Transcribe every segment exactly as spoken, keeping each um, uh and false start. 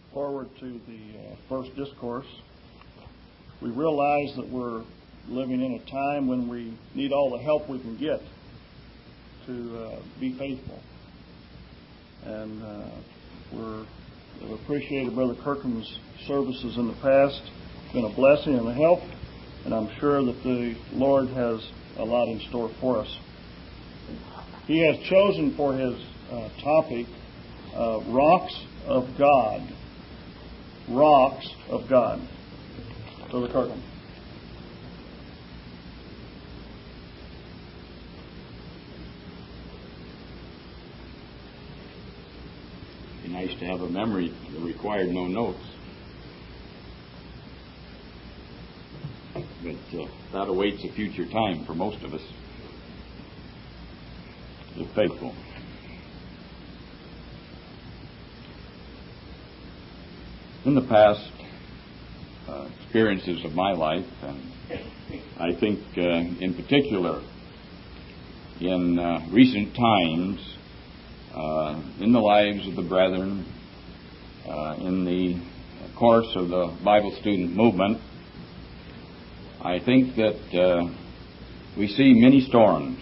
forward to the uh, first discourse, we realize that we're living in a time when we need all the help we can get to uh, be faithful. And uh, we're, we've appreciated Brother Kirkham's services in the past. It's been a blessing and a help, and I'm sure that the Lord has a lot in store for us. He has chosen for his uh, topic uh, Rocks of God. Rocks of God. Brother Kirkham. It'd be nice to have a memory that required no notes. But uh, that awaits a future time for most of us. If faithful. In the past uh, experiences of my life, and I think uh, in particular in uh, recent times, uh, in the lives of the brethren, uh, in the course of the Bible student movement, I think that uh, we see many storms,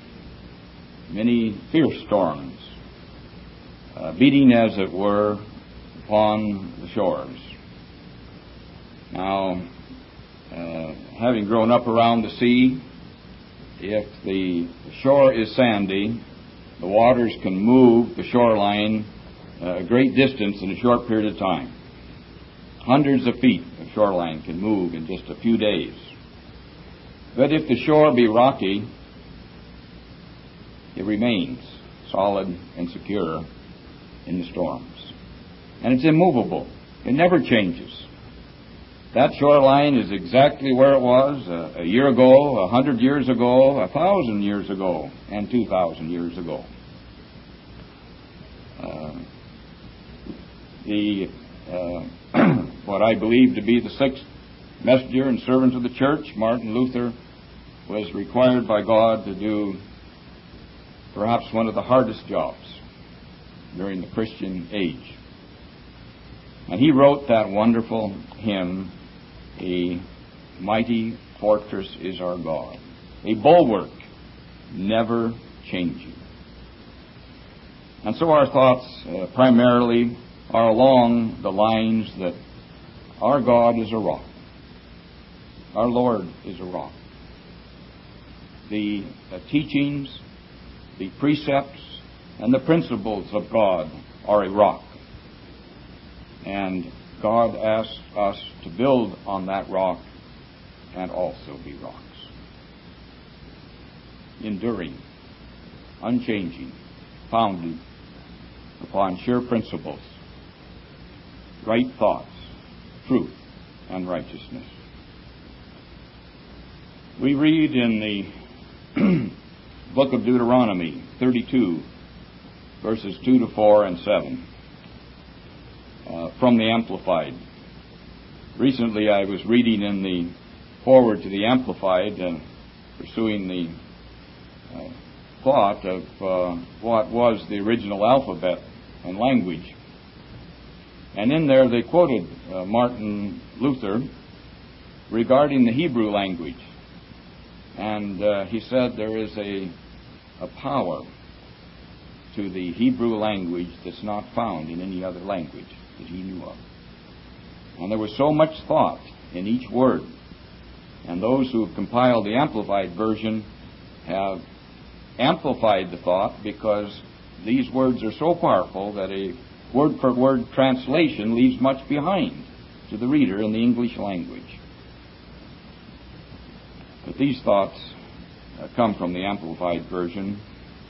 many fierce storms, uh, beating, as it were, upon the shores. Now, uh, having grown up around the sea, if the shore is sandy, the waters can move the shoreline uh, a great distance in a short period of time. Hundreds of feet of shoreline can move in just a few days. But if the shore be rocky, it remains solid and secure in the storms. And it's immovable. It never changes. That shoreline is exactly where it was a, a year ago, a hundred years ago, a thousand years ago, and two thousand years ago. Uh, the uh, what I believe to be the sixth messenger and servant of the church, Martin Luther, was required by God to do perhaps one of the hardest jobs during the Christian age. And he wrote that wonderful hymn, "A mighty fortress is our God, a bulwark never changing." And so our thoughts uh, primarily are along the lines that our God is a rock. Our Lord is a rock. The uh, teachings, the precepts, and the principles of God are a rock. And God asks us to build on that rock and also be rocks. Enduring, unchanging, founded upon sure principles, right thoughts, truth, and righteousness. We read in the book of Deuteronomy thirty-two, verses two to four and seven. Uh, from the Amplified. Recently I was reading in the foreword to the Amplified and pursuing the uh, thought of uh, what was the original alphabet and language. And in there they quoted uh, Martin Luther regarding the Hebrew language. And uh, he said there is a, a power to the Hebrew language that's not found in any other language that he knew of. And there was so much thought in each word. And those who have compiled the Amplified version have amplified the thought because these words are so powerful that a word-for-word translation leaves much behind to the reader in the English language. But these thoughts uh, come from the Amplified version.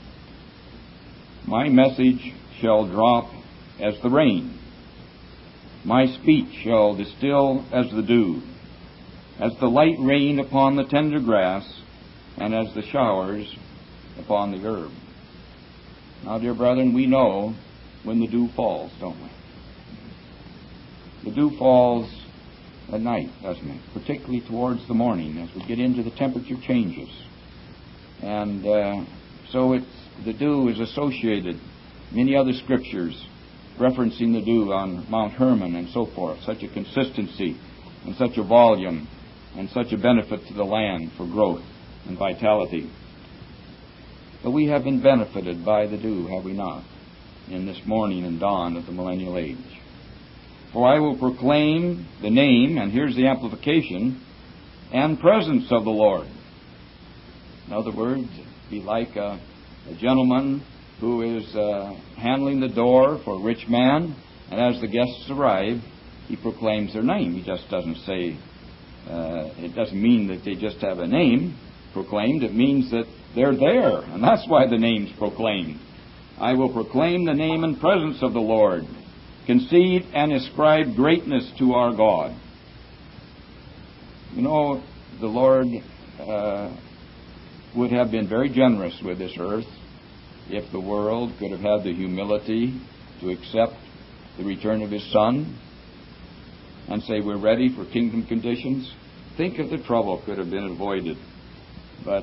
My message shall drop as the rain. My speech shall distill as the dew, as the light rain upon the tender grass, and as the showers upon the herb. Now, dear brethren, we know when the dew falls, don't we? The dew falls at night, doesn't it? Particularly towards the morning as we get into the temperature changes. And uh, so it's, the dew is associated, many other scriptures referencing the dew on Mount Hermon and so forth, such a consistency and such a volume and such a benefit to the land for growth and vitality. But we have been benefited by the dew, have we not, in this morning and dawn of the millennial age? For I will proclaim the name, and here's the amplification, and presence of the Lord. In other words, be like a, a gentleman who is uh, handling the door for a rich man, and as the guests arrive, he proclaims their name. He just doesn't say, uh, it doesn't mean that they just have a name proclaimed. It means that they're there, and that's why the name's proclaimed. I will proclaim the name and presence of the Lord, concede and ascribe greatness to our God. You know, the Lord uh, would have been very generous with this earth if the world could have had the humility to accept the return of His Son and say, we're ready for kingdom conditions. Think if the trouble could have been avoided. But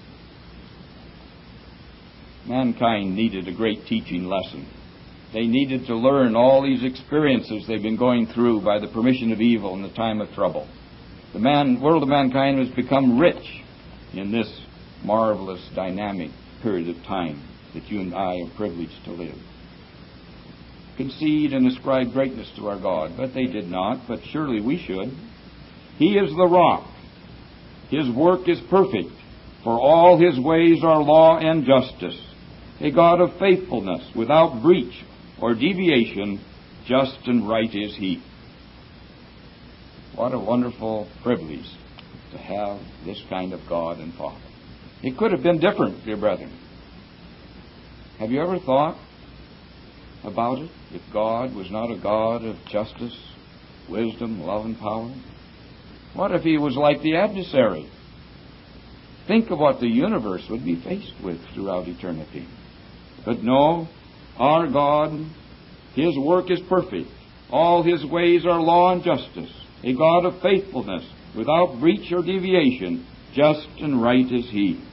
mankind needed a great teaching lesson. They needed to learn all these experiences they've been going through by the permission of evil in the time of trouble. The man, world of mankind has become rich in this marvelous, dynamic period of time that you and I are privileged to live. Concede and ascribe greatness to our God, but they did not, but surely we should. He is the rock. His work is perfect, for all His ways are law and justice. A God of faithfulness, without breach or deviation, just and right is He. What a wonderful privilege to have this kind of God and Father. It could have been different, dear brethren. Have you ever thought about it? If God was not a God of justice, wisdom, love, and power? What if He was like the adversary? Think of what the universe would be faced with throughout eternity. But no, our God, His work is perfect. All His ways are law and justice. A God of faithfulness, without breach or deviation, just and right is He.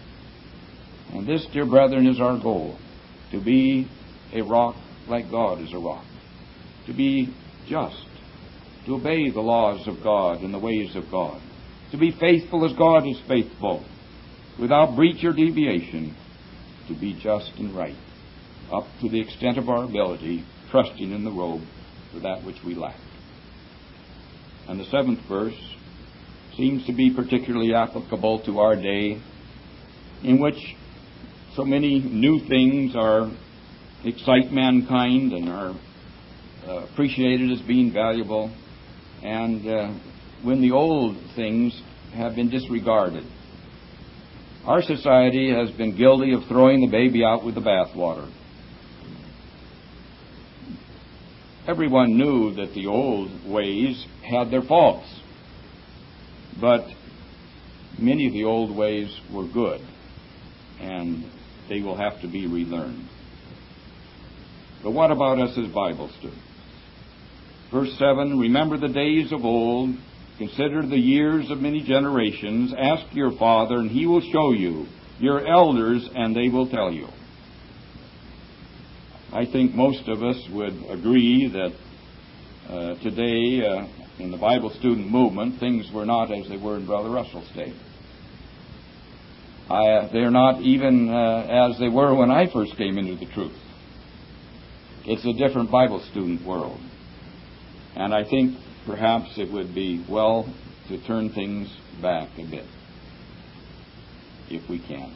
And this, dear brethren, is our goal, to be a rock like God is a rock, to be just, to obey the laws of God and the ways of God, to be faithful as God is faithful, without breach or deviation, to be just and right, up to the extent of our ability, trusting in the robe for that which we lack. And the seventh verse seems to be particularly applicable to our day, in which so many new things are excite mankind and are uh, appreciated as being valuable, and uh, when the old things have been disregarded. Our society has been guilty of throwing the baby out with the bathwater. Everyone knew that the old ways had their faults, but many of the old ways were good, and they will have to be relearned. But what about us as Bible students? Verse seven, remember the days of old, consider the years of many generations, ask your father, and he will show you, your elders, and they will tell you. I think most of us would agree that uh, today, uh, in the Bible student movement, things were not as they were in Brother Russell's day. I, they're not even uh, as they were when I first came into the truth. It's a different Bible student world. And I think perhaps it would be well to turn things back a bit, if we can.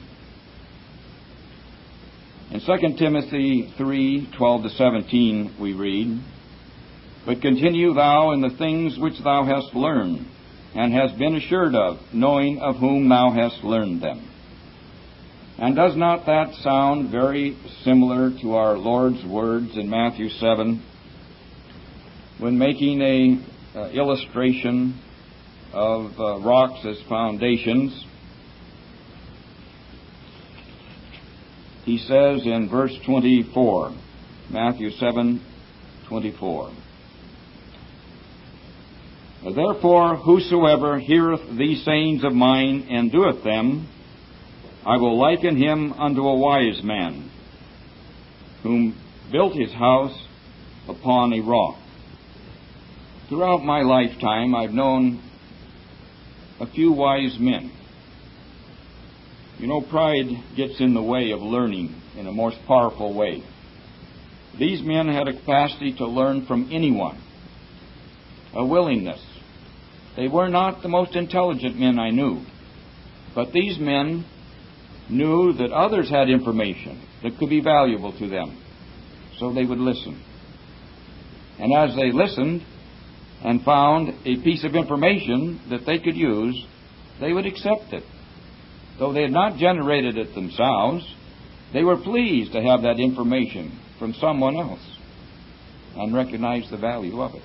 In Second Timothy three, twelve to seventeen, we read, but continue thou in the things which thou hast learned, and hast been assured of, knowing of whom thou hast learned them. And does not that sound very similar to our Lord's words in Matthew seven, when making a uh, illustration of uh, rocks as foundations? He says in verse twenty-four, Matthew seven, twenty-four, therefore whosoever heareth these sayings of mine and doeth them, I will liken him unto a wise man, whom built his house upon a rock. Throughout my lifetime, I've known a few wise men. You know, pride gets in the way of learning in a most powerful way. These men had a capacity to learn from anyone, a willingness. They were not the most intelligent men I knew, but these men knew that others had information that could be valuable to them, so they would listen. And as they listened and found a piece of information that they could use, they would accept it. Though they had not generated it themselves, they were pleased to have that information from someone else and recognize the value of it.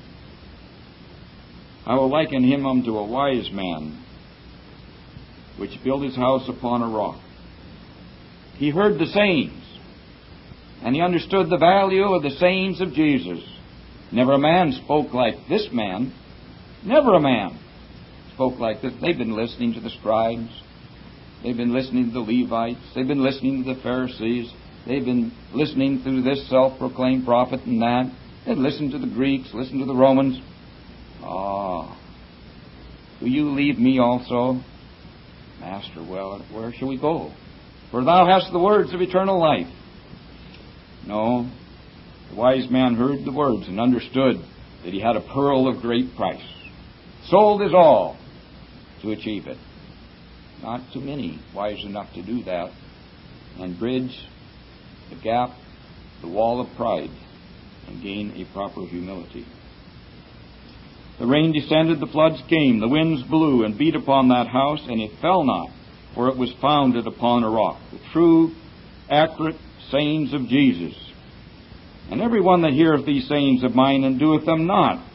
I will liken him unto a wise man which built his house upon a rock. He heard the sayings, and he understood the value of the sayings of Jesus. Never a man spoke like this man. Never a man spoke like this. They've been listening to the scribes. They've been listening to the Levites. They've been listening to the Pharisees. They've been listening to this self-proclaimed prophet and that. They've listened to the Greeks, listened to the Romans. Ah, will you leave me also? Master, well, where shall we go? For thou hast the words of eternal life. No, the wise man heard the words and understood that he had a pearl of great price. Sold his all to achieve it. Not too many wise enough to do that and bridge the gap, the wall of pride, and gain a proper humility. The rain descended, the floods came, the winds blew and beat upon that house, and it fell not, for it was founded upon a rock. The true, accurate sayings of Jesus. And every one that heareth these sayings of mine and doeth them not.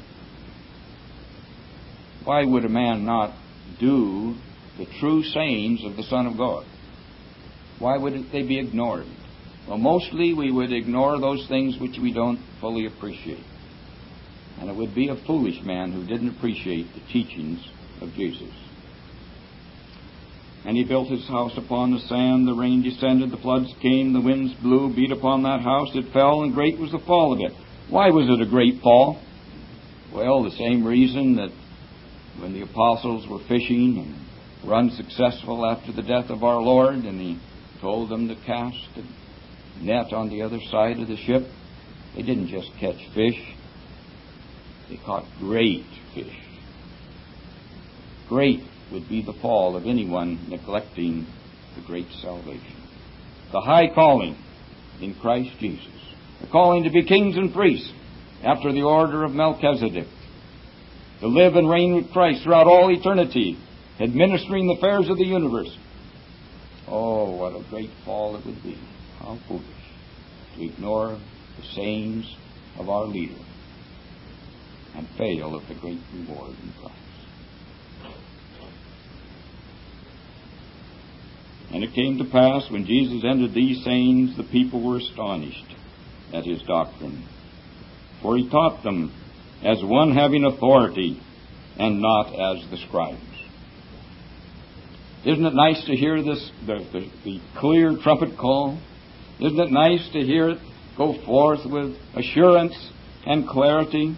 Why would a man not do the true sayings of the Son of God? Why would they be ignored? Well, mostly we would ignore those things which we don't fully appreciate. And it would be a foolish man who didn't appreciate the teachings of Jesus. And he built his house upon the sand. The rain descended, the floods came, the winds blew, beat upon that house. It fell, and great was the fall of it. Why was it a great fall? Well, the same reason that when the apostles were fishing and were unsuccessful after the death of our Lord, and he told them to cast the net on the other side of the ship, they didn't just catch fish. They caught great fish. Great would be the fall of anyone neglecting the great salvation. The high calling in Christ Jesus. The calling to be kings and priests after the order of Melchizedek. To live and reign with Christ throughout all eternity, administering the affairs of the universe. Oh, what a great fall it would be. How foolish to ignore the sayings of our leader and fail of the great reward in Christ. And it came to pass, when Jesus ended these sayings, the people were astonished at his doctrine. For he taught them as one having authority, and not as the scribes. Isn't it nice to hear this, the, the, the clear trumpet call? Isn't it nice to hear it go forth with assurance and clarity?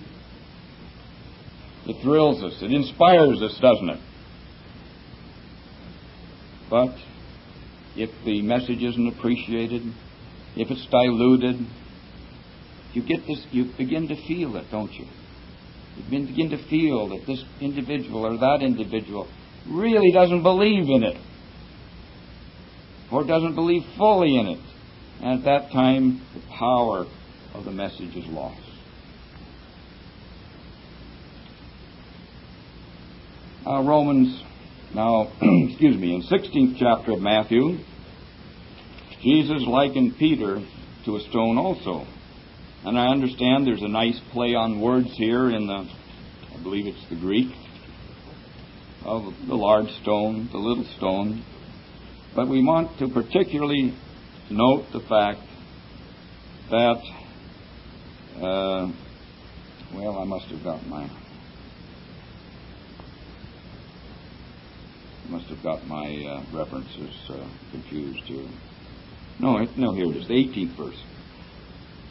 It thrills us. It inspires us, doesn't it? But if the message isn't appreciated, if it's diluted, you get this. You begin to feel it, don't you? You begin to feel that this individual or that individual really doesn't believe in it, or doesn't believe fully in it. And at that time, the power of the message is lost. Uh, Romans, now, excuse me, in sixteenth chapter of Matthew, Jesus likened Peter to a stone also. And I understand there's a nice play on words here in the, I believe it's the Greek, of the large stone, the little stone. But we want to particularly note the fact that, uh, well, I must have got my, must have got my uh, references uh, confused here. No, it, no, here it is, the eighteenth verse.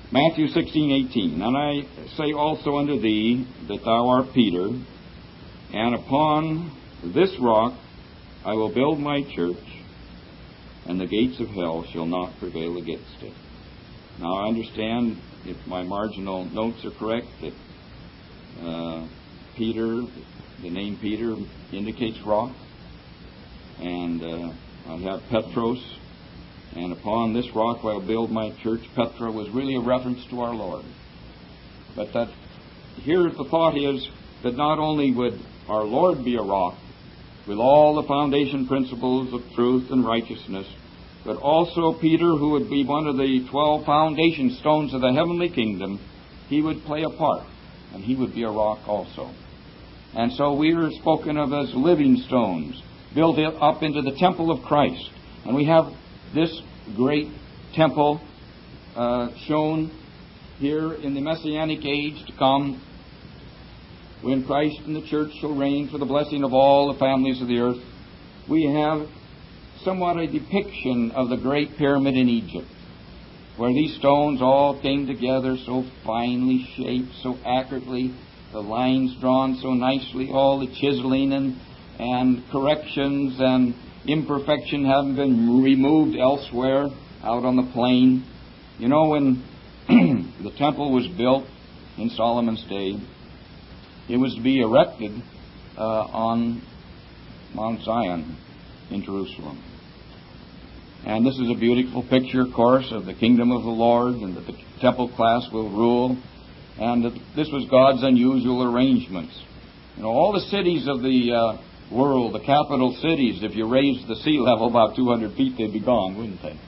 Matthew sixteen eighteen. And I say also unto thee that thou art Peter, and upon this rock I will build my church, and the gates of hell shall not prevail against it. Now I understand, if my marginal notes are correct, that uh, Peter, the name Peter indicates rock, and uh, I have Petros, and upon this rock I will build my church. Petra was really a reference to our Lord. But that here the thought is that not only would our Lord be a rock, with all the foundation principles of truth and righteousness, but also Peter, who would be one of the twelve foundation stones of the heavenly kingdom, he would play a part, and he would be a rock also. And so we are spoken of as living stones, built up into the temple of Christ. And we have this great temple uh, shown here in the Messianic age to come, when Christ and the church shall reign for the blessing of all the families of the earth. We have somewhat a depiction of the great pyramid in Egypt, where these stones all came together so finely shaped, so accurately, the lines drawn so nicely, all the chiseling and, and corrections and imperfection having been removed elsewhere out on the plain. You know, when the temple was built in Solomon's day, it was to be erected uh, on Mount Zion in Jerusalem. And this is a beautiful picture, of course, of the kingdom of the Lord, and that the temple class will rule, and that this was God's unusual arrangements. You know, all the cities of the uh, world, the capital cities, if you raised the sea level about two hundred feet, they'd be gone, wouldn't they?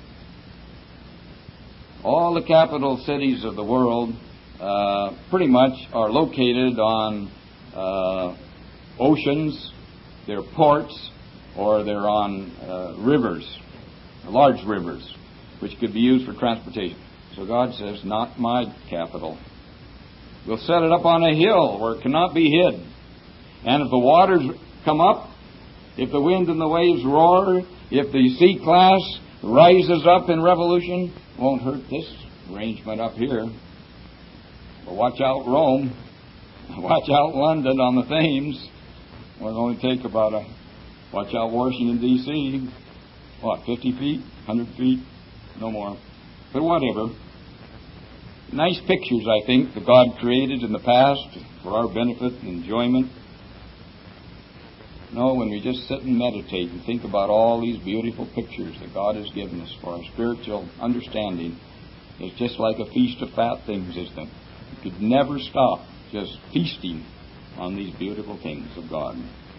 All the capital cities of the world uh, pretty much are located on uh, oceans, they're ports, or they're on uh, rivers, large rivers, which could be used for transportation. So God says, not my capital. We'll set it up on a hill where it cannot be hid. And if the waters come up, if the wind and the waves roar, if the sea class rises up in revolution, won't hurt this arrangement up here. But watch out Rome. Watch out London on the Thames. We're going to take about a... Watch out Washington, D C What, fifty feet? one hundred feet? No more. But whatever. Nice pictures, I think, that God created in the past for our benefit and enjoyment. No, when we just sit and meditate and think about all these beautiful pictures that God has given us for our spiritual understanding, it's just like a feast of fat things, isn't it? You could never stop just feasting on these beautiful things of God.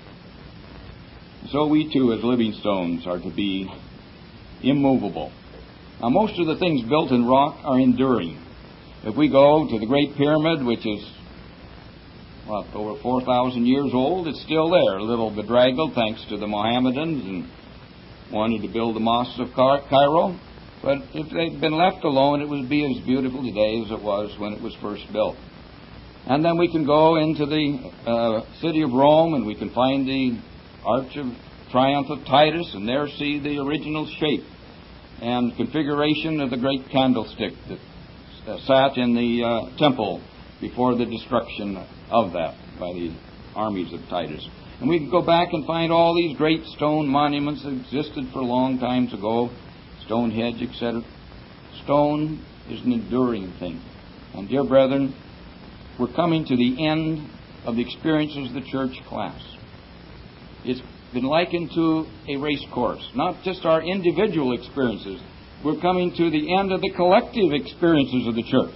So we too, as living stones, are to be immovable. Now, most of the things built in rock are enduring. If we go to the Great Pyramid, which is, what, over four thousand years old, it's still there, a little bedraggled thanks to the Mohammedans and wanted to build the mosques of Cairo. But if they'd been left alone, it would be as beautiful today as it was when it was first built. And then we can go into the uh, city of Rome, and we can find the Arch of Triumph of Titus, and there see the original shape and configuration of the great candlestick that uh, sat in the uh, temple before the destruction of that by the armies of Titus. And we can go back and find all these great stone monuments that existed for long times ago, Stonehenge, et cetera. Stone is an enduring thing. And dear brethren, we're coming to the end of the experiences of the church class. It's been likened to a race course, not just our individual experiences. We're coming to the end of the collective experiences of the church.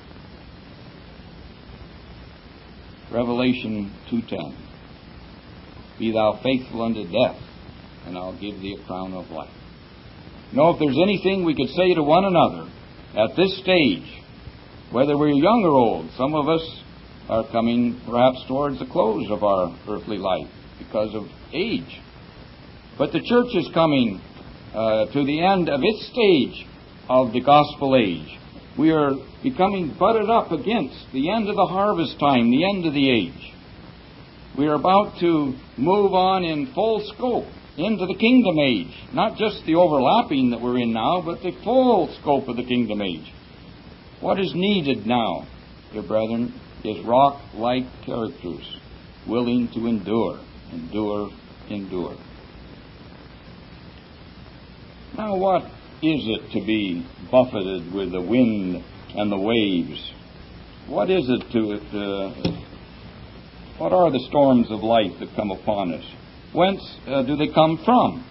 Revelation two ten. Be thou faithful unto death, and I'll give thee a crown of life. Know, if there's anything we could say to one another at this stage, whether we're young or old, some of us are coming perhaps towards the close of our earthly life because of age. But the church is coming uh, to the end of its stage of the gospel age. We are becoming butted up against the end of the harvest time, the end of the age. We are about to move on in full scope into the kingdom age. Not just the overlapping that we're in now, but the full scope of the kingdom age. What is needed now, dear brethren, is rock-like characters, willing to endure, endure, endure. Now, what is it to be buffeted with the wind and the waves? What is it to it? Uh, what are the storms of life that come upon us? Whence uh, do they come from?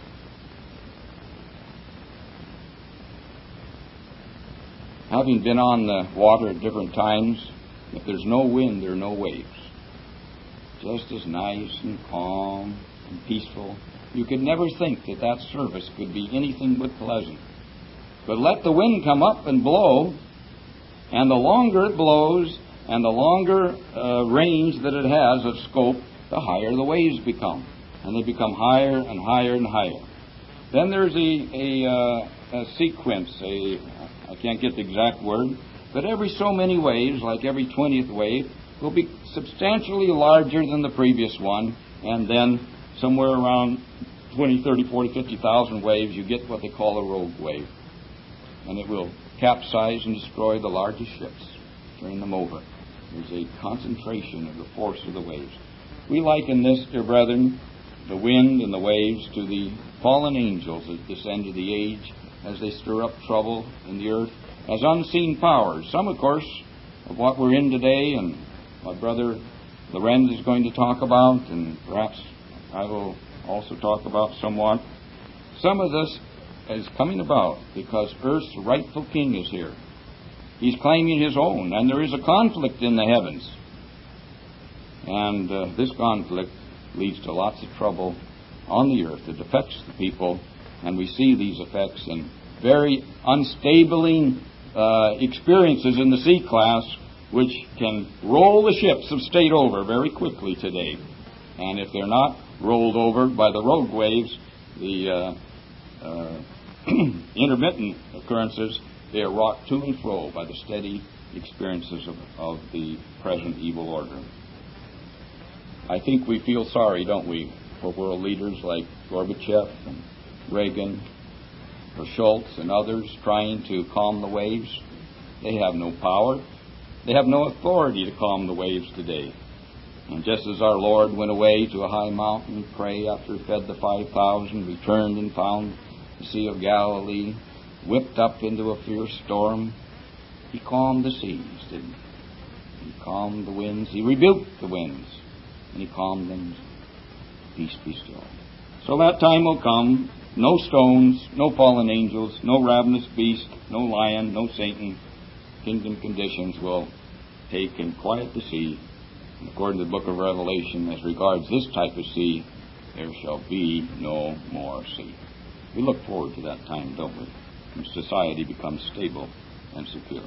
Having been on the water at different times, if there's no wind, there are no waves. Just as nice and calm and peaceful. You could never think that that service could be anything but pleasant. But let the wind come up and blow, and the longer it blows, and the longer uh, range that it has of scope, the higher the waves become. And they become higher and higher and higher. Then there's a, a, uh, a sequence, a, I can't get the exact word, but every so many waves, like every twentieth wave, will be substantially larger than the previous one, and then somewhere around twenty, thirty, forty, fifty thousand waves, you get what they call a rogue wave. And it will capsize and destroy the largest ships, turn them over. There's a concentration of the force of the waves. We liken this, dear brethren, the wind and the waves, to the fallen angels that descend to the age as they stir up trouble in the earth, as unseen powers. Some, of course, of what we're in today and what Brother Lorenz is going to talk about, and perhaps I will also talk about somewhat. Some of this is coming about because Earth's rightful king is here. He's claiming his own, and there is a conflict in the heavens. And uh, this conflict leads to lots of trouble on the earth. It affects the people, and we see these effects in very unstable uh, experiences in the sea class, which can roll the ships of state over very quickly today. And if they're not rolled over by the rogue waves, the uh, uh, intermittent occurrences, they are rocked to and fro by the steady experiences of, of the present evil order. I think we feel sorry, don't we, for world leaders like Gorbachev and Reagan, or Schultz and others trying to calm the waves. They have no power. They have no authority to calm the waves today. And just as our Lord went away to a high mountain to pray after he fed the five thousand, returned and found the Sea of Galilee whipped up into a fierce storm, he calmed the seas, didn't he? He calmed the winds. He rebuked the winds. And he calmed them. Peace, be still. So that time will come. No stones, no fallen angels, no ravenous beast, no lion, no Satan. Kingdom conditions will take and quiet the sea. And according to the book of Revelation, as regards this type of sea, there shall be no more sea. We look forward to that time, don't we? When society becomes stable and secure.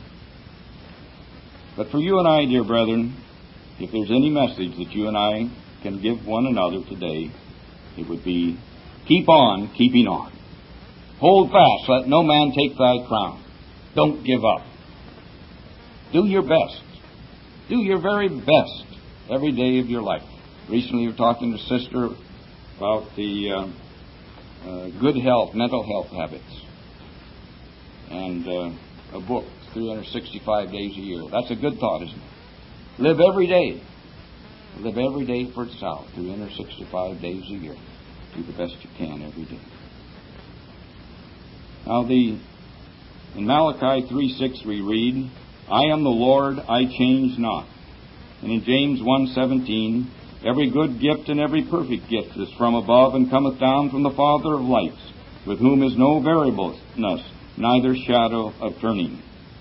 But for you and I, dear brethren, if there's any message that you and I can give one another today, it would be, keep on keeping on. Hold fast, let no man take thy crown. Don't give up. Do your best. Do your very best every day of your life. Recently we were talking to a sister about the uh, uh, good health, mental health habits. And uh, a book, three hundred sixty-five days a year. That's a good thought, isn't it? Live every day. Live every day for itself, three hundred sixty-five days a year. Do the best you can every day. Now, the in Malachi three six we read, I am the Lord, I change not. And in James one seventeen, every good gift and every perfect gift is from above and cometh down from the Father of lights, with whom is no variableness, neither shadow of turning.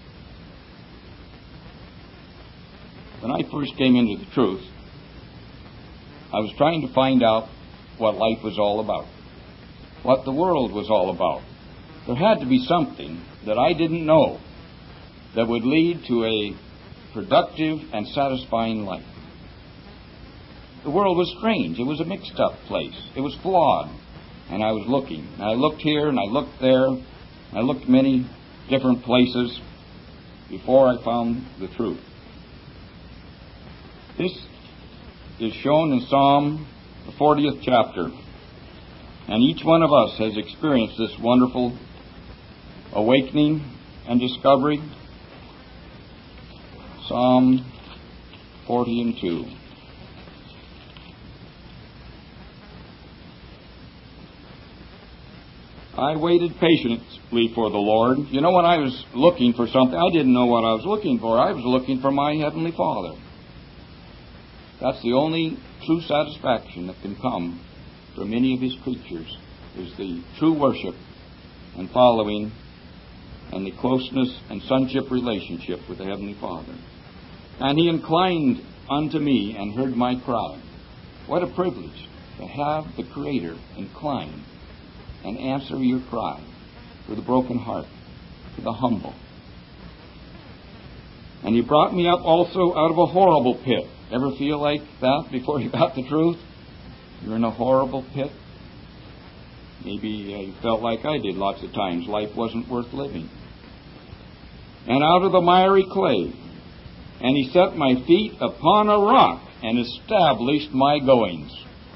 When I first came into the truth, I was trying to find out what life was all about, what the world was all about. There had to be something that I didn't know that would lead to a productive and satisfying life. The world was strange. It was a mixed-up place. It was flawed. And I was looking. And I looked here and I looked there. And I looked many different places before I found the truth. This is shown in Psalm, the fortieth chapter. And each one of us has experienced this wonderful awakening and discovery. Psalm forty and two. I waited patiently for the Lord. You know, when I was looking for something, I didn't know what I was looking for. I was looking for my Heavenly Father. That's the only true satisfaction that can come from any of His creatures, is the true worship and following and the closeness and sonship relationship with the Heavenly Father. And He inclined unto me and heard my cry. What a privilege to have the Creator incline and answer your cry for the broken heart, for the humble. And He brought me up also out of a horrible pit. Ever feel like that before you got the truth? You're in a horrible pit. Maybe uh, you felt like I did lots of times. Life wasn't worth living. And out of the miry clay. And He set my feet upon a rock and established my goings.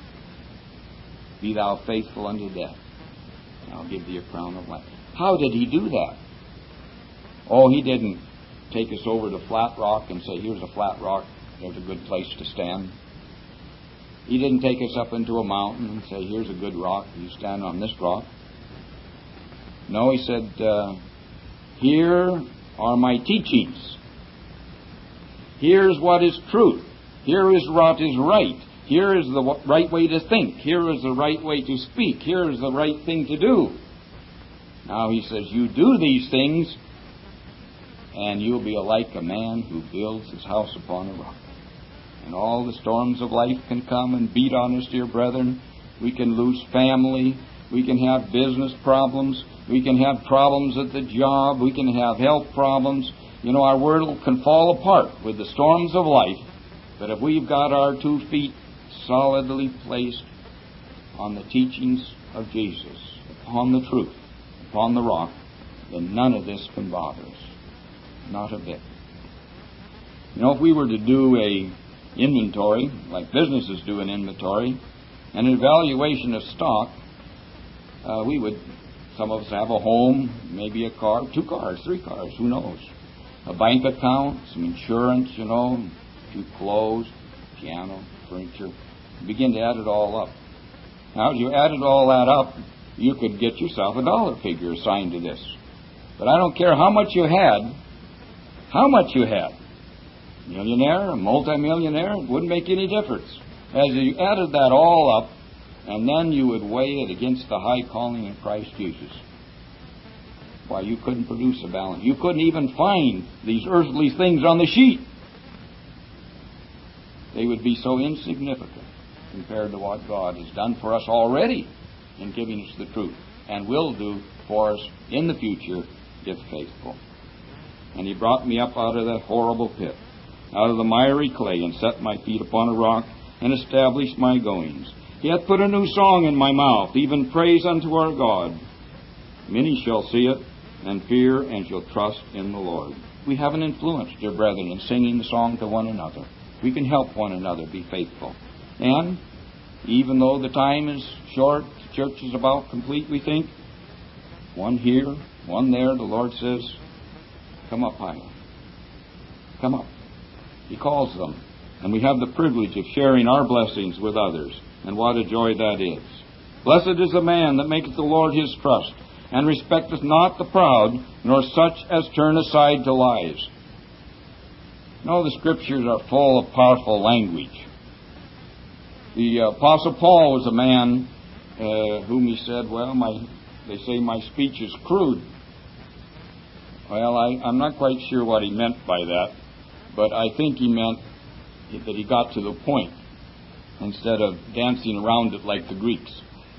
Be thou faithful unto death, and I'll give thee a crown of life. How did He do that? Oh, He didn't take us over to flat rock and say, here's a flat rock, there's a good place to stand. He didn't take us up into a mountain and say, here's a good rock, you stand on this rock. No, He said, uh, here are my teachings. Here's what is truth. Here is what is right. Here is the right way to think. Here is the right way to speak. Here is the right thing to do. Now He says, you do these things, and you'll be like a man who builds his house upon a rock. And all the storms of life can come and beat on us, dear brethren. We can lose family. We can have business problems. We can have problems at the job. We can have health problems. You know, our world can fall apart with the storms of life. But if we've got our two feet solidly placed on the teachings of Jesus, upon the truth, upon the rock, then none of this can bother us. Not a bit. You know, if we were to do a inventory, like businesses do an inventory, and an evaluation of stock, uh, we would, some of us have a home, maybe a car, two cars, three cars, who knows? A bank account, some insurance, you know, a few clothes, piano, furniture. You begin to add it all up. Now, as you added all that up, you could get yourself a dollar figure assigned to this. But I don't care how much you had, how much you had. Millionaire, a multimillionaire, it wouldn't make any difference. As you added that all up, and then you would weigh it against the high calling of Christ Jesus. Why, you couldn't produce a balance. You couldn't even find these earthly things on the sheet. They would be so insignificant compared to what God has done for us already in giving us the truth, and will do for us in the future if faithful. And He brought me up out of that horrible pit, out of the miry clay, and set my feet upon a rock, and established my goings. He hath put a new song in my mouth, even praise unto our God. Many shall see it, and fear, and shall trust in the Lord. We have an influence, dear brethren, in singing the song to one another. We can help one another be faithful. And even though the time is short, the church is about complete, we think, one here, one there, the Lord says, come up higher. Come up. He calls them. And we have the privilege of sharing our blessings with others. And what a joy that is. Blessed is the man that maketh the Lord his trust, and respecteth not the proud, nor such as turn aside to lies. No, the Scriptures are full of powerful language. The uh, Apostle Paul was a man uh, whom he said, well, my they say my speech is crude. Well, I, I'm not quite sure what he meant by that, but I think he meant that he got to the point instead of dancing around it like the Greeks.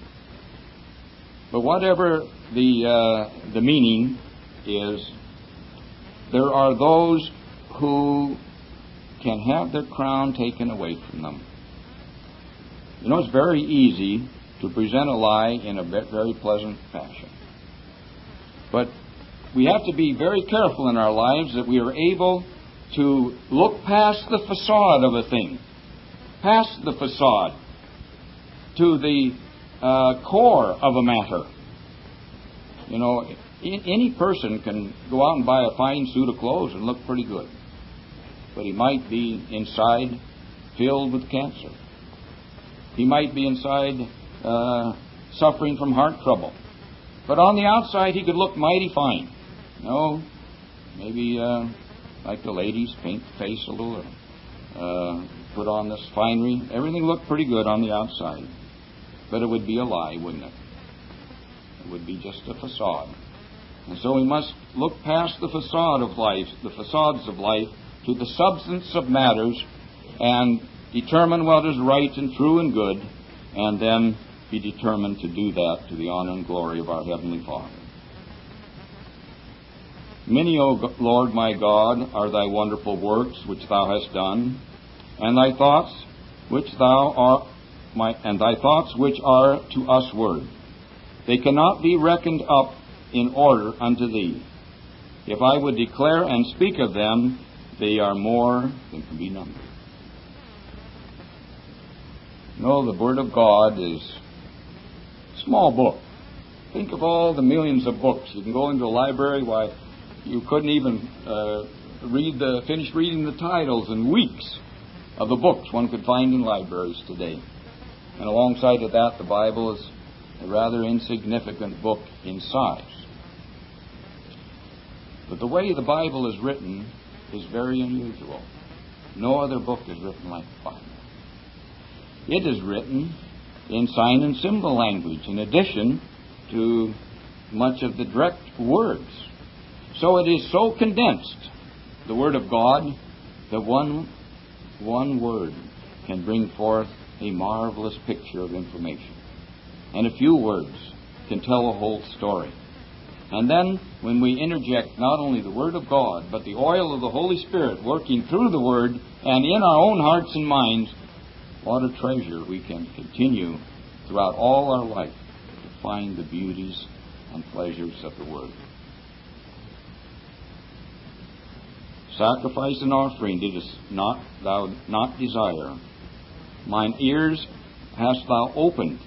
But whatever the uh, the meaning is, there are those who can have their crown taken away from them. You know, it's very easy to present a lie in a very pleasant fashion. But we have to be very careful in our lives that we are able to look past the facade of a thing, past the facade, to the uh, core of a matter. You know, any person can go out and buy a fine suit of clothes and look pretty good. but he might be inside filled with cancer. He might be inside uh, suffering from heart trouble. But on the outside, he could look mighty fine. No, maybe uh, like the ladies, paint the face a little, uh, put on this finery. Everything looked pretty good on the outside. But it would be a lie, wouldn't it? It would be just a facade. And so we must look past the facade of life, the facades of life, to the substance of matters, and determine what is right and true and good, and then be determined to do that to the honor and glory of our Heavenly Father. Many, O Lord my God, are thy wonderful works which thou hast done, and thy thoughts which thou art my and thy thoughts which are to us word. They cannot be reckoned up in order unto thee. If I would declare and speak of them, they are more than can be numbered. No, the Word of God is a small book. Think of all the millions of books. You can go into a library, why, you couldn't even uh, read the finish reading the titles in weeks of the books one could find in libraries today. And alongside of that, the Bible is a rather insignificant book in size. But the way the Bible is written is very unusual. No other book is written like the Bible. It is written in sign and symbol language, in addition to much of the direct words. So it is so condensed, the Word of God, that one, one word can bring forth a marvelous picture of information. And a few words can tell a whole story. And then, when we interject not only the Word of God, but the oil of the Holy Spirit working through the Word and in our own hearts and minds, what a treasure we can continue throughout all our life to find the beauties and pleasures of the Word. Sacrifice and offering didst not thou not desire. Mine ears hast thou opened.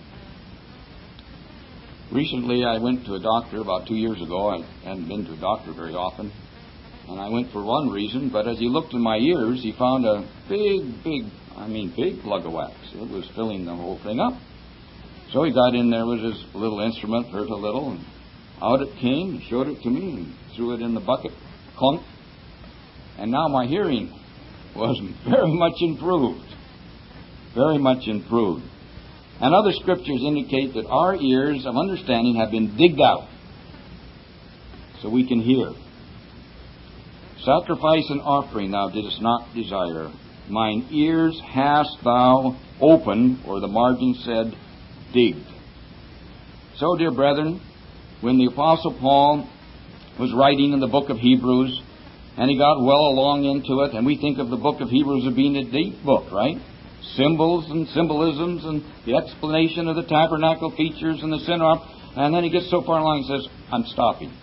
Recently I went to a doctor about two years ago. I hadn't been to a doctor very often. And I went for one reason, but as he looked in my ears, he found a big, big, I mean big plug of wax. It was filling the whole thing up. So he got in there with his little instrument, hurt a little, and out it came. He showed it to me and threw it in the bucket, clunk. And now my hearing was very much improved. Very much improved. And other scriptures indicate that our ears of understanding have been digged out so we can hear. Sacrifice and offering thou didst not desire. Mine ears hast thou opened, or the margin said, digged. So, dear brethren, when the Apostle Paul was writing in the book of Hebrews, and he got well along into it, and we think of the book of Hebrews as being a deep book, right? Symbols and symbolisms and the explanation of the tabernacle features and the sin offering. And then he gets so far along, he says, I'm stopping.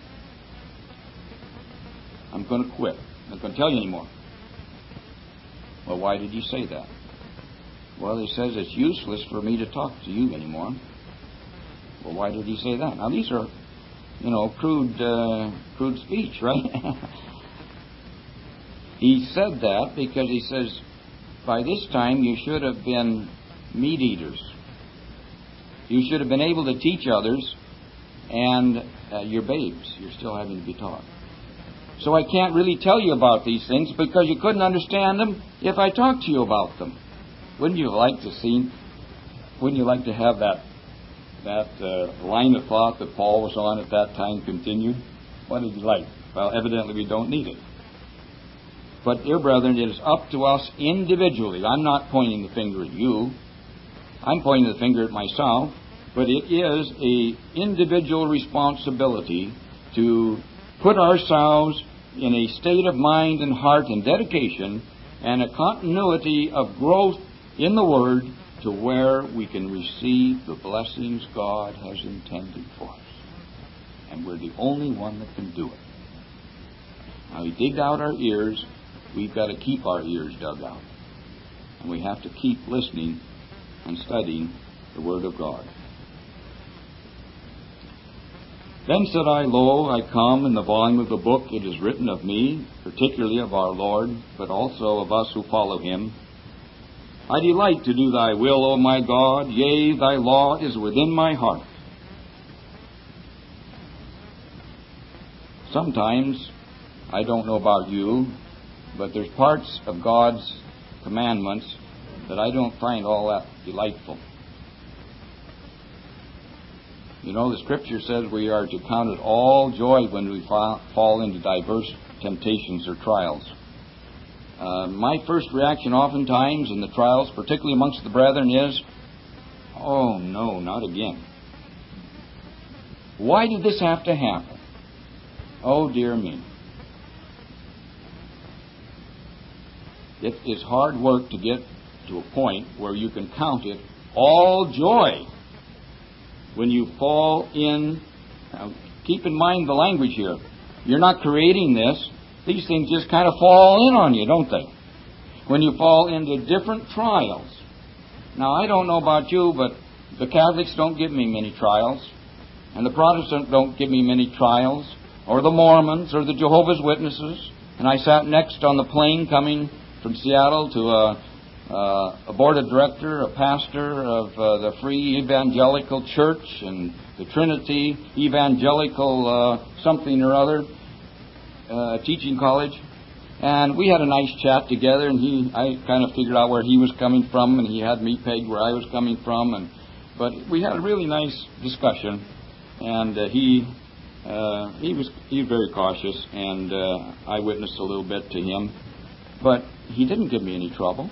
I'm going to quit. I'm not going to tell you anymore. Well, why did he say that? Well, he says it's useless for me to talk to you anymore. Well, why did he say that? Now, these are, you know, crude, uh, crude speech, right? He said that because he says, by this time you should have been meat eaters. You should have been able to teach others, and uh, you're babes. You're still having to be taught. So I can't really tell you about these things because you couldn't understand them if I talked to you about them. Wouldn't you like to see? Wouldn't you like to have that that uh, line of thought that Paul was on at that time continued? What did you like? Well, evidently we don't need it. But, dear brethren, it is up to us individually. I'm not pointing the finger at you. I'm pointing the finger at myself. But it is an individual responsibility to put ourselves in a state of mind and heart and dedication and a continuity of growth in the Word to where we can receive the blessings God has intended for us. And we're the only one that can do it. Now, He digged out our ears. We've got to keep our ears dug out. And we have to keep listening and studying the Word of God. Then said I, Lo, I come, in the volume of the book it is written of me, particularly of our Lord, but also of us who follow him. I delight to do thy will, O my God, yea, thy law is within my heart. Sometimes, I don't know about you, but there's parts of God's commandments that I don't find all that delightful. You know, the Scripture says we are to count it all joy when we fa- fall into diverse temptations or trials. Uh, my first reaction oftentimes in the trials, particularly amongst the brethren, is, oh no, not again. Why did this have to happen? Oh dear me. It is hard work to get to a point where you can count it all joy when you fall in. Now, keep in mind the language here. You're not creating this. These things just kind of fall in on you, don't they? When you fall into different trials. Now, I don't know about you, but the Catholics don't give me many trials. And the Protestants don't give me many trials. Or the Mormons, or the Jehovah's Witnesses. And I sat next on the plane coming from Seattle to a Uh, a board of director, a pastor of uh, the Free Evangelical Church and the Trinity Evangelical uh, something or other uh, teaching college, and we had a nice chat together. And he, I kind of figured out where he was coming from, and he had me pegged where I was coming from. And but we had a really nice discussion, and uh, he uh, he was he was very cautious, and uh, I witnessed a little bit to him, but he didn't give me any trouble.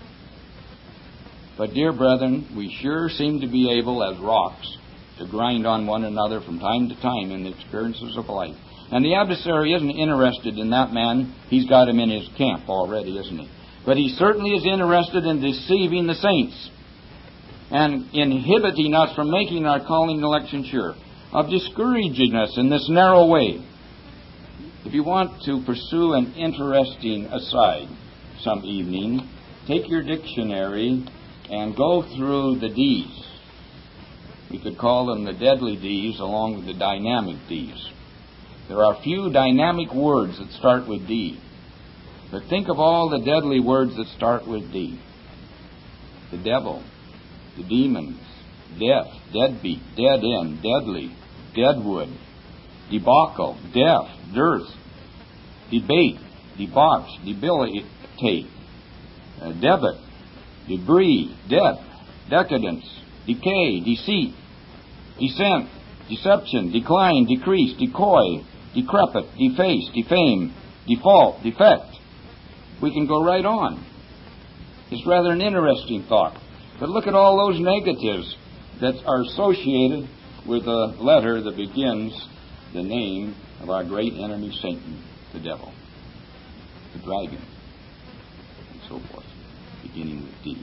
But, dear brethren, we sure seem to be able, as rocks, to grind on one another from time to time in the experiences of life. And the adversary isn't interested in that man. He's got him in his camp already, isn't he? But he certainly is interested in deceiving the saints and inhibiting us from making our calling and election sure, of discouraging us in this narrow way. If you want to pursue an interesting aside some evening, take your dictionary and go through the D's. We could call them the deadly D's along with the dynamic D's. There are few dynamic words that start with D. But think of all the deadly words that start with D. The devil, the demons, death, deadbeat, dead end, deadly, deadwood, debacle, death, dearth, debate, debauch, debilitate, uh, debit, debris, death, decadence, decay, deceit, descent, deception, decline, decrease, decoy, decrepit, deface, defame, default, defect. We can go right on. It's rather an interesting thought. But look at all those negatives that are associated with a letter that begins the name of our great enemy, Satan, the devil, the dragon, and so forth, beginning with D.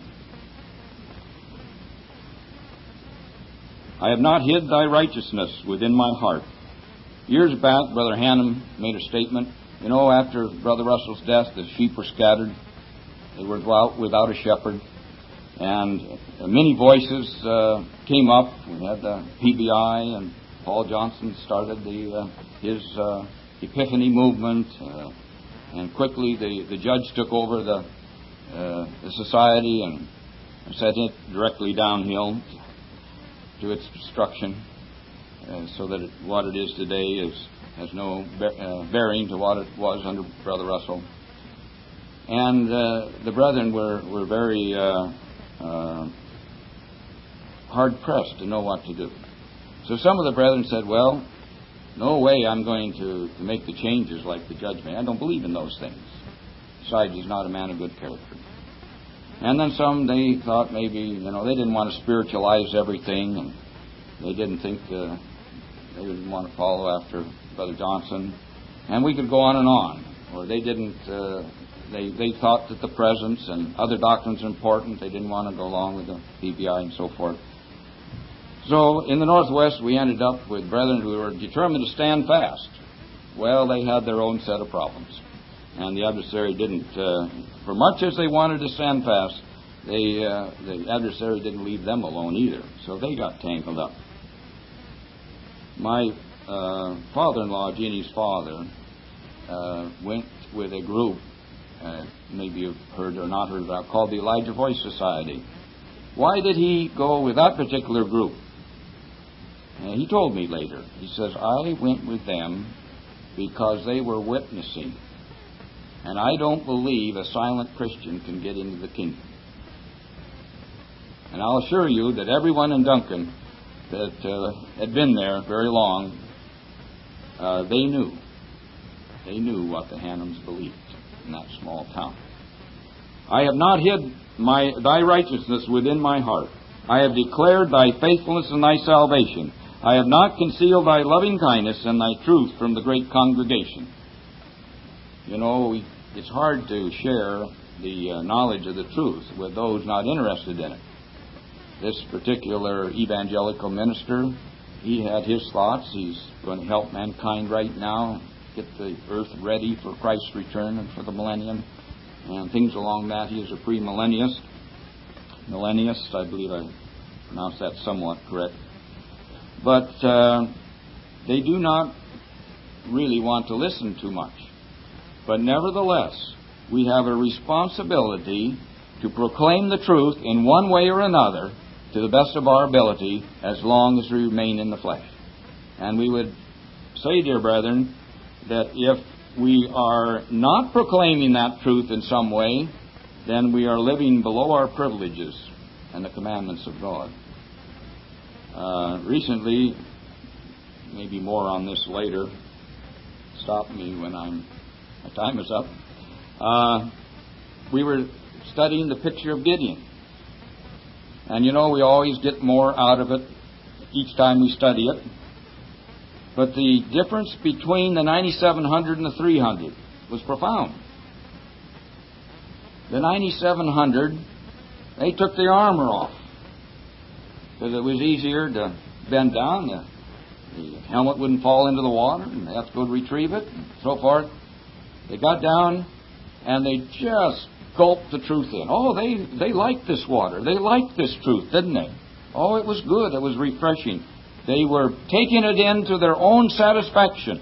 I have not hid thy righteousness within my heart. Years back, Brother Hannum made a statement. You know, after Brother Russell's death, the sheep were scattered. They were without a shepherd. And many voices uh, came up. We had the P B I, and Paul Johnson started the uh, his uh, Epiphany movement. Uh, and quickly the, the judge took over the Uh, the society and set it directly downhill to its destruction, uh, so that it, what it is today is has no be- uh, bearing to what it was under Brother Russell. And uh, the brethren were, were very uh, uh, hard-pressed to know what to do. So some of the brethren said, well, no way I'm going to, to make the changes like the judge made. I don't believe in those things. Besides, he's not a man of good character. And then some, they thought maybe, you know, they didn't want to spiritualize everything, and they didn't think, uh, they didn't want to follow after Brother Johnson. And we could go on and on. Or they didn't, uh, they, they thought that the presence and other doctrines are important. They didn't want to go along with the P B I and so forth. So in the Northwest, we ended up with brethren who were determined to stand fast. Well, they had their own set of problems. And the adversary didn't, uh, for much as they wanted to stand fast, they, uh, the adversary didn't leave them alone either. So they got tangled up. My uh, father-in-law, Jeannie's father, uh, went with a group, uh, maybe you've heard or not heard about, called the Elijah Voice Society. Why did he go with that particular group? Uh, he told me later. He says, I went with them because they were witnessing. And I don't believe a silent Christian can get into the kingdom. And I'll assure you that everyone in Duncan that uh, had been there very long, uh, they knew. They knew what the Hannums believed in that small town. I have not hid my thy righteousness within my heart. I have declared thy faithfulness and thy salvation. I have not concealed thy loving kindness and thy truth from the great congregation. You know, we, it's hard to share the uh, knowledge of the truth with those not interested in it. This particular evangelical minister, he had his thoughts. He's going to help mankind right now, get the earth ready for Christ's return and for the millennium, and things along that. He is a pre-millennialist. Millennialist, I believe I pronounced that somewhat correct. But uh, they do not really want to listen too much. But nevertheless, we have a responsibility to proclaim the truth in one way or another to the best of our ability as long as we remain in the flesh. And we would say, dear brethren, that if we are not proclaiming that truth in some way, then we are living below our privileges and the commandments of God. Uh, recently, maybe more on this later, stop me when I'm, my time is up, uh, we were studying the picture of Gideon. And you know, we always get more out of it each time we study it. But the difference between the ninety-seven hundred and the three hundred was profound. The ninety-seven hundred, they took their armor off because it was easier to bend down. The, the helmet wouldn't fall into the water, and they have to go to retrieve it, and so forth. They got down, and they just gulped the truth in. Oh, they, they liked this water. They liked this truth, didn't they? Oh, it was good. It was refreshing. They were taking it in to their own satisfaction.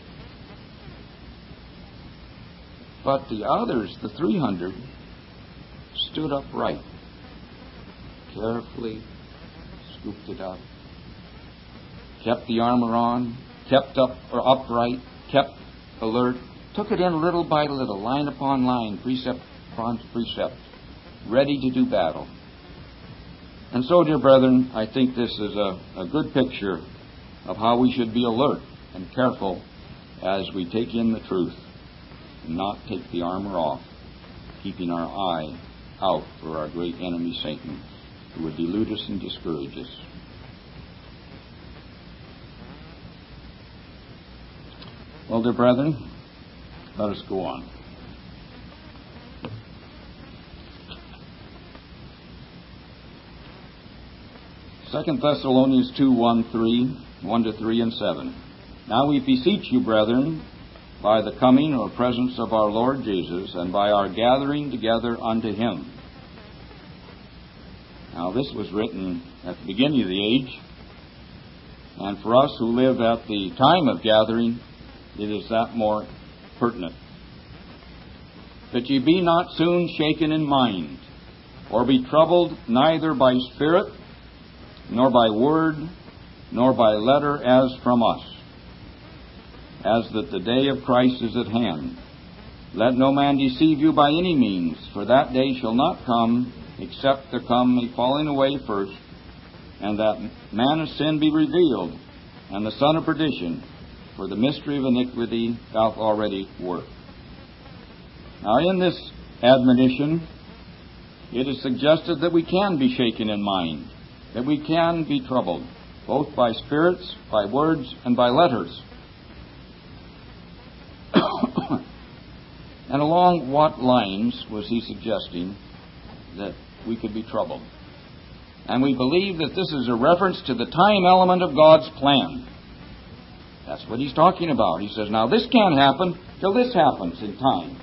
But the others, the three hundred, stood upright, carefully scooped it up, kept the armor on, kept up or upright, kept alert, took it in little by little, line upon line, precept upon precept, ready to do battle. And so, dear brethren, I think this is a, a good picture of how we should be alert and careful as we take in the truth and not take the armor off, keeping our eye out for our great enemy Satan, who would delude us and discourage us. Well, dear brethren, let us go on. Second Thessalonians two, one, three, one to three and seven. Now we beseech you, brethren, by the coming or presence of our Lord Jesus, and by our gathering together unto him. Now this was written at the beginning of the age, and for us who live at the time of gathering, it is that more pertinent. That ye be not soon shaken in mind, or be troubled neither by spirit, nor by word, nor by letter as from us, as that the day of Christ is at hand. Let no man deceive you by any means, for that day shall not come, except there come a falling away first, and that man of sin be revealed, and the son of perdition, for the mystery of iniquity doth already work. Now in this admonition, it is suggested that we can be shaken in mind, that we can be troubled, both by spirits, by words, and by letters. And along what lines was he suggesting that we could be troubled? And we believe that this is a reference to the time element of God's plan. That's what he's talking about. He says, now this can't happen till this happens in time.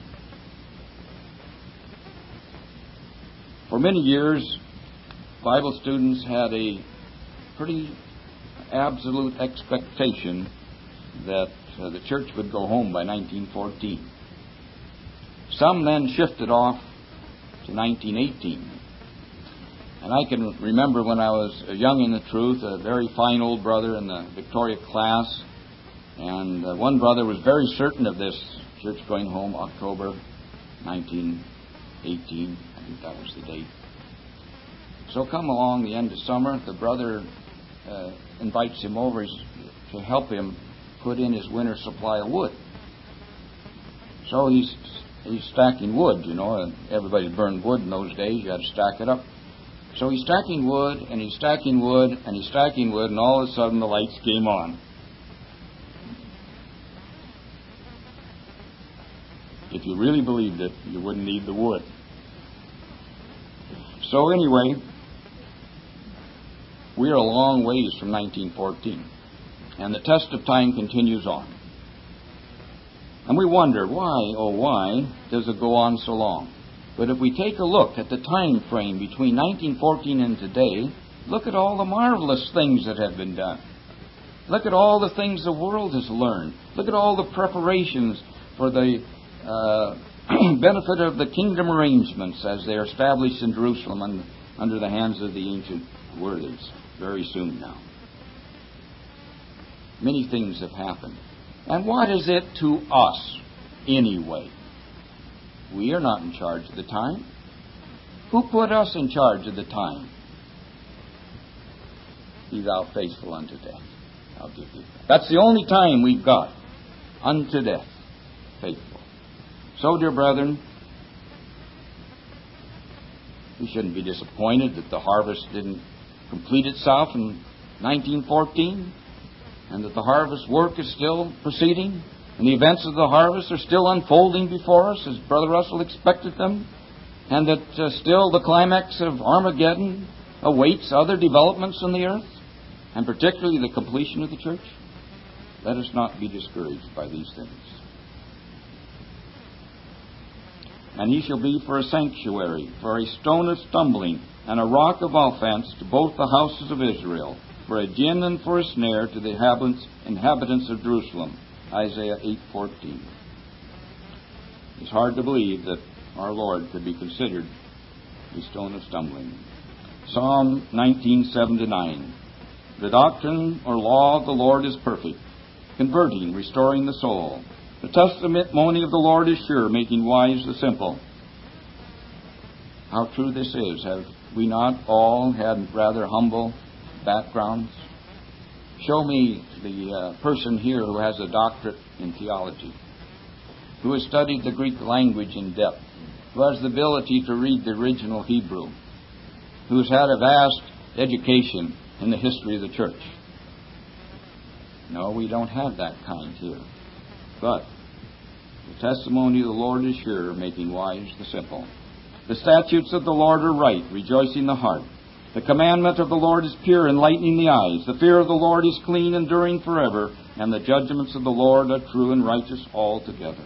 For many years, Bible students had a pretty absolute expectation that uh, the church would go home by nineteen fourteen. Some then shifted off to nineteen eighteen. And I can remember when I was young in the truth, a very fine old brother in the Victoria class, and uh, one brother was very certain of this church going home October nineteen eighteen. I think that was the date. So come along the end of summer, the brother uh, invites him over to help him put in his winter supply of wood. So he's he's stacking wood, you know, and everybody burned wood in those days. You had to stack it up. So he's stacking wood, and he's stacking wood, and he's stacking wood, and all of a sudden the lights came on. If you really believed it, you wouldn't need the wood. So anyway, we are a long ways from nineteen fourteen, and the test of time continues on. And we wonder, why, oh why, does it go on so long? But if we take a look at the time frame between nineteen fourteen and today, look at all the marvelous things that have been done. Look at all the things the world has learned. Look at all the preparations for the uh, benefit of the kingdom arrangements as they are established in Jerusalem and under the hands of the ancient worthies very soon now. Many things have happened. And what is it to us anyway? We are not in charge of the time. Who put us in charge of the time? Be thou faithful unto death. I'll give you that. That's the only time we've got. Unto death. Faithful. So, dear brethren, we shouldn't be disappointed that the harvest didn't complete itself in nineteen fourteen, and that the harvest work is still proceeding, and the events of the harvest are still unfolding before us as Brother Russell expected them, and that uh, still the climax of Armageddon awaits other developments in the earth, and particularly the completion of the church. Let us not be discouraged by these things. And he shall be for a sanctuary, for a stone of stumbling, and a rock of offense to both the houses of Israel, for a gin and for a snare to the inhabitants, inhabitants of Jerusalem. Isaiah eight fourteen. It's hard to believe that our Lord could be considered a stone of stumbling. Psalm nineteen seven to nine. The doctrine or law of the Lord is perfect, converting, restoring the soul. The testimony of the Lord is sure, making wise the simple. How true this is. Have we not all had rather humble backgrounds? Show me the uh, person here who has a doctorate in theology, who has studied the Greek language in depth, who has the ability to read the original Hebrew, who has had a vast education in the history of the church. No, we don't have that kind here. But the testimony of the Lord is sure, making wise the simple. The statutes of the Lord are right, rejoicing the heart. The commandment of the Lord is pure, enlightening the eyes. The fear of the Lord is clean, enduring forever. And the judgments of the Lord are true and righteous altogether.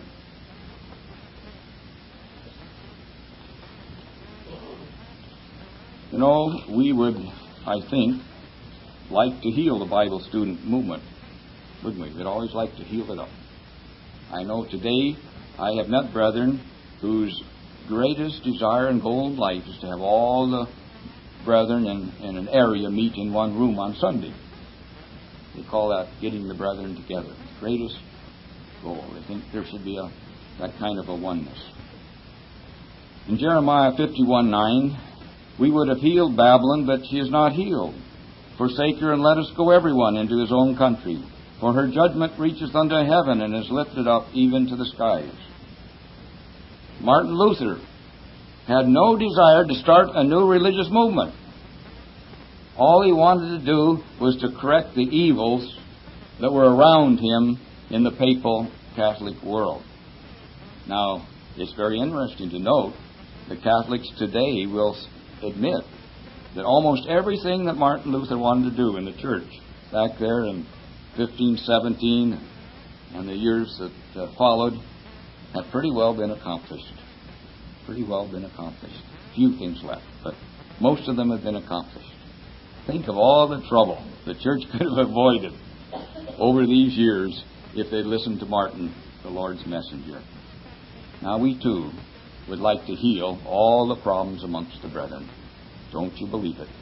You know, we would, I think, like to heal the Bible student movement, wouldn't we? We'd always like to heal it up. I know today I have met brethren whose greatest desire and goal in life is to have all the brethren in, in an area meet in one room on Sunday. They call that getting the brethren together. Greatest goal. I think there should be a that kind of a oneness. In Jeremiah fifty-one nine, we would have healed Babylon, but she is not healed. Forsake her and let us go every one into his own country. For her judgment reacheth unto heaven and is lifted up even to the skies. Martin Luther had no desire to start a new religious movement. All he wanted to do was to correct the evils that were around him in the papal Catholic world. Now, it's very interesting to note that Catholics today will admit that almost everything that Martin Luther wanted to do in the church back there in fifteen seventeen and the years that uh, followed had pretty well been accomplished. Pretty well been accomplished. Few things left, but most of them have been accomplished. Think of all the trouble the church could have avoided over these years if they listened to Martin, the Lord's messenger. Now we too would like to heal all the problems amongst the brethren. Don't you believe it?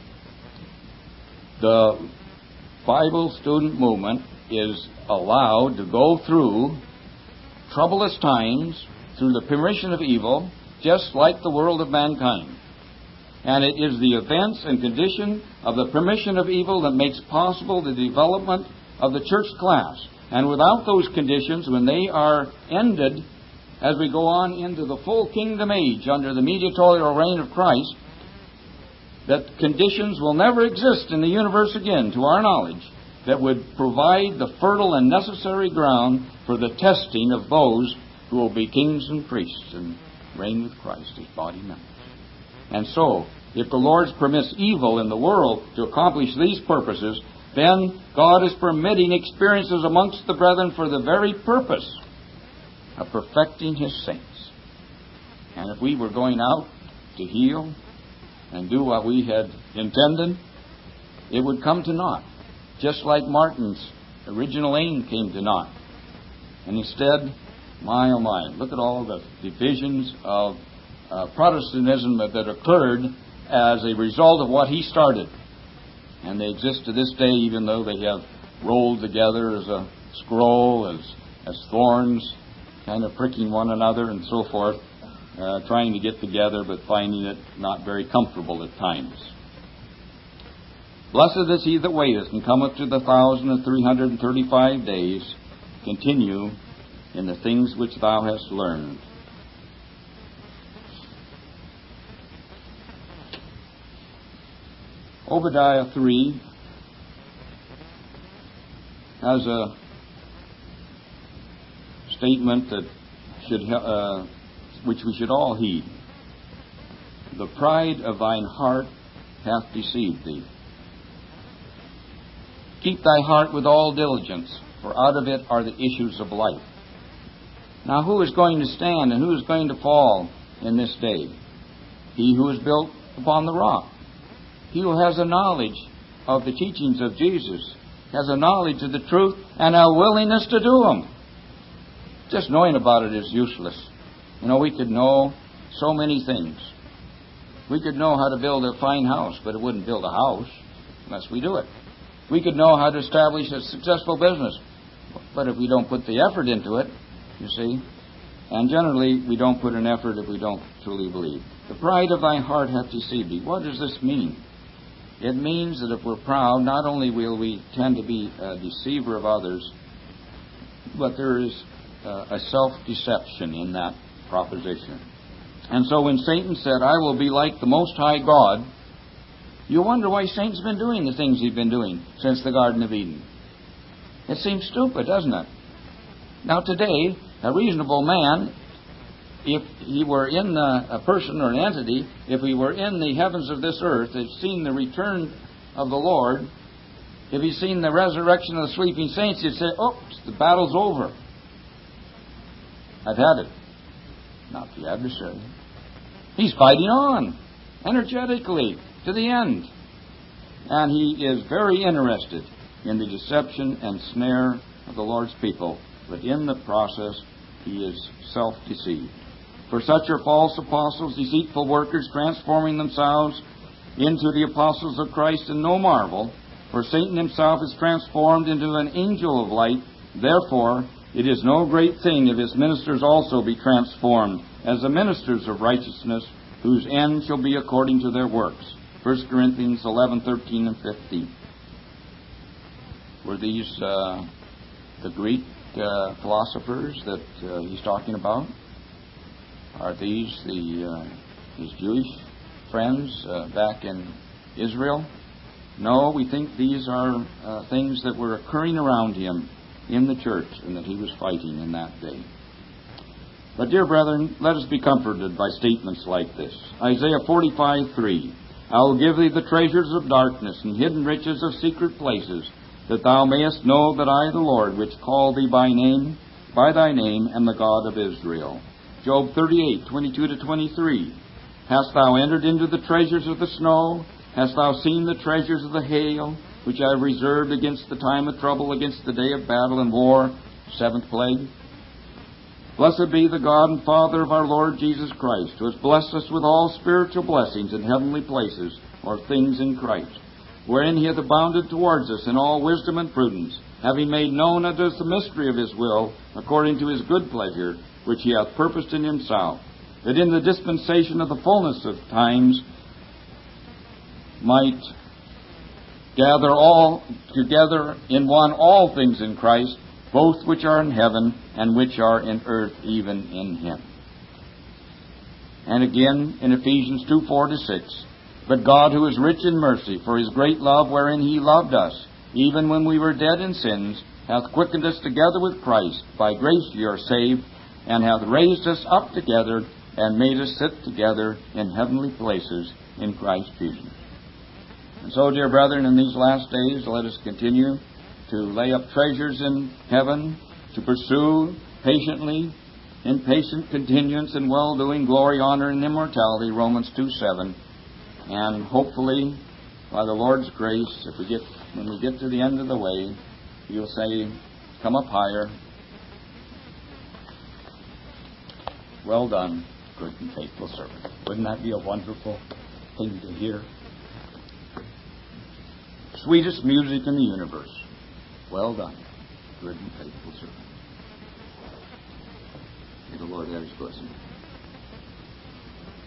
The Bible student movement is allowed to go through troublous times through the permission of evil, just like the world of mankind. And it is the events and condition of the permission of evil that makes possible the development of the church class. And without those conditions, when they are ended, as we go on into the full kingdom age under the mediatorial reign of Christ, that conditions will never exist in the universe again, to our knowledge, that would provide the fertile and necessary ground for the testing of those who will be kings and priests and reign with Christ as body members. And so, if the Lord permits evil in the world to accomplish these purposes, then God is permitting experiences amongst the brethren for the very purpose of perfecting His saints. And if we were going out to heal and do what we had intended, it would come to naught, just like Martin's original aim came to naught. And instead, my oh my, look at all the divisions of uh, Protestantism that occurred as a result of what he started. And they exist to this day, even though they have rolled together as a scroll, as, as thorns, kind of pricking one another and so forth, uh, trying to get together but finding it not very comfortable at times. Blessed is he that waiteth and cometh to the thousand and three hundred and thirty-five days. Continue in the things which thou hast learned. Obadiah three has a statement that should uh, which we should all heed. The pride of thine heart hath deceived thee. Keep thy heart with all diligence, for out of it are the issues of life. Now who is going to stand and who is going to fall in this day? He who is built upon the rock. He who has a knowledge of the teachings of Jesus, has a knowledge of the truth, and a willingness to do them. Just knowing about it is useless. You know, we could know so many things. We could know how to build a fine house, but it wouldn't build a house unless we do it. We could know how to establish a successful business, but if we don't put the effort into it, you see, and generally we don't put an effort if we don't truly believe. The pride of thy heart hath deceived thee. What does this mean? It means that if we're proud, not only will we tend to be a deceiver of others, but there is uh, a self-deception in that proposition. And so when Satan said, I will be like the Most High God, you wonder why Satan's been doing the things he's been doing since the Garden of Eden. It seems stupid, doesn't it? Now today, a reasonable man, if he were in the, a person or an entity, if he were in the heavens of this earth, if he's seen the return of the Lord, if he's seen the resurrection of the sleeping saints, he'd say, oops, the battle's over. I've had it. Not the adversary. He's fighting on, energetically, to the end. And he is very interested in the deception and snare of the Lord's people. But in the process, he is self-deceived. For such are false apostles, deceitful workers, transforming themselves into the apostles of Christ, and no marvel, for Satan himself is transformed into an angel of light. Therefore, it is no great thing if his ministers also be transformed as the ministers of righteousness, whose end shall be according to their works. First Corinthians eleven, thirteen, and fifteen. Were these uh, the Greek uh, philosophers that uh, he's talking about? Are these the uh, his Jewish friends uh, back in Israel? No, we think these are uh, things that were occurring around him in the church and that he was fighting in that day. But dear brethren, let us be comforted by statements like this. Isaiah forty-five, three. I will give thee the treasures of darkness and hidden riches of secret places, that thou mayest know that I, the Lord, which called thee by name, by thy name, am the God of Israel. Job thirty-eight, twenty-two to twenty-three. Hast thou entered into the treasures of the snow? Hast thou seen the treasures of the hail, which I have reserved against the time of trouble, against the day of battle and war, Seventh plague. Blessed be the God and Father of our Lord Jesus Christ, who has blessed us with all spiritual blessings in heavenly places, or things in Christ, wherein he hath abounded towards us in all wisdom and prudence, having made known unto us the mystery of his will, according to his good pleasure, which he hath purposed in himself, that in the dispensation of the fullness of times might gather all together in one all things in Christ, both which are in heaven and which are in earth, even in him. And again in Ephesians two, four to six, but God, who is rich in mercy, for his great love wherein he loved us, even when we were dead in sins, hath quickened us together with Christ. By grace ye are saved, and hath raised us up together, and made us sit together in heavenly places in Christ Jesus. And so, dear brethren, in these last days, let us continue to lay up treasures in heaven, to pursue patiently, in patient continuance and well-doing, glory, honor, and immortality, Romans two, seven. And hopefully, by the Lord's grace, if we get when we get to the end of the way, He'll say, come up higher. Well done, good and faithful servant. Wouldn't that be a wonderful thing to hear? Sweetest music in the universe. Well done, good and faithful servant. May the Lord have his blessing.